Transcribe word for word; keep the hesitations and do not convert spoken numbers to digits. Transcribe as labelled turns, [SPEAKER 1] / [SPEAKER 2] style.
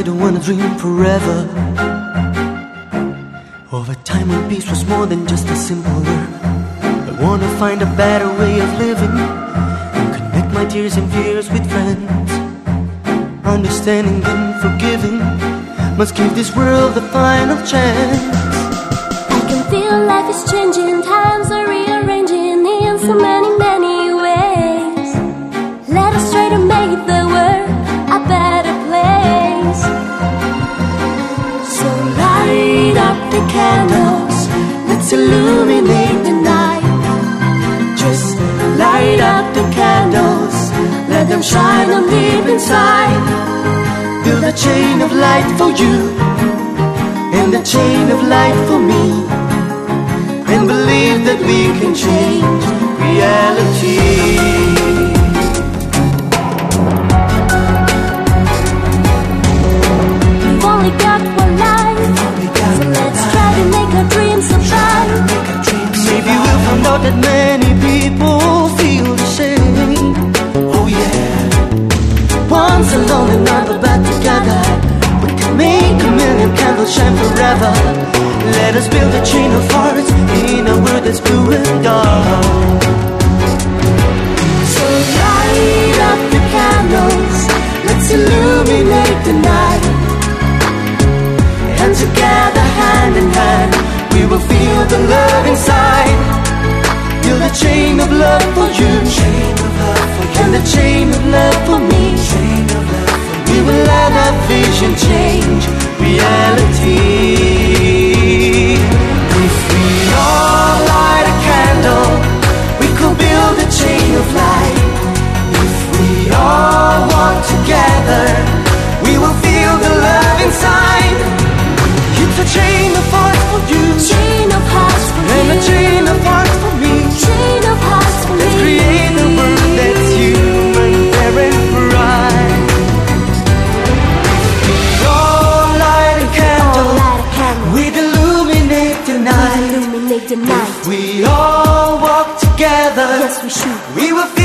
[SPEAKER 1] don't wanna dream forever of a time when peace was more than just a simple word. I wanna find a better way of living and connect my tears and fears with friends. Understanding and forgiving must give this world a final chance.
[SPEAKER 2] I can feel life is changing, times are rearranging in so many, many ways. Let us try to make the world a better place. So light up the candles, let's illuminate the night. Just light up the candles, let them shine on deep inside.
[SPEAKER 1] Build a chain of light for you and a chain of light for me, and believe that we can change reality.
[SPEAKER 2] We've only got one life, so let's try to make our dreams survive.
[SPEAKER 1] Maybe we'll find out that many people feel the same. Oh yeah. Once alone and never back together, we can make a million candles shine forever. Let us build a chain of hearts in a world that's blue and dark.
[SPEAKER 2] So light up the candles, let's illuminate the night.
[SPEAKER 1] And together, hand in hand, we will feel the love inside. Build a chain of love for you, chain of love for you, and a chain of love for me. Chain of love for me. We will let our vision change reality. If we all light a candle, we could build a chain of light. If we all walk together, we will feel the love inside. It's a chain of hearts for you,
[SPEAKER 2] Chain of hearts for
[SPEAKER 1] and
[SPEAKER 2] you,
[SPEAKER 1] a chain of hearts for me.
[SPEAKER 2] chain of hearts for
[SPEAKER 1] Let's
[SPEAKER 2] me.
[SPEAKER 1] create a world that's human, fair and bright. We all light a
[SPEAKER 2] All
[SPEAKER 1] candle,
[SPEAKER 2] light a candle,
[SPEAKER 1] we'd illuminate the night.
[SPEAKER 2] illuminate the night.
[SPEAKER 1] We all walk together,
[SPEAKER 2] Yes, we should.
[SPEAKER 1] we will feel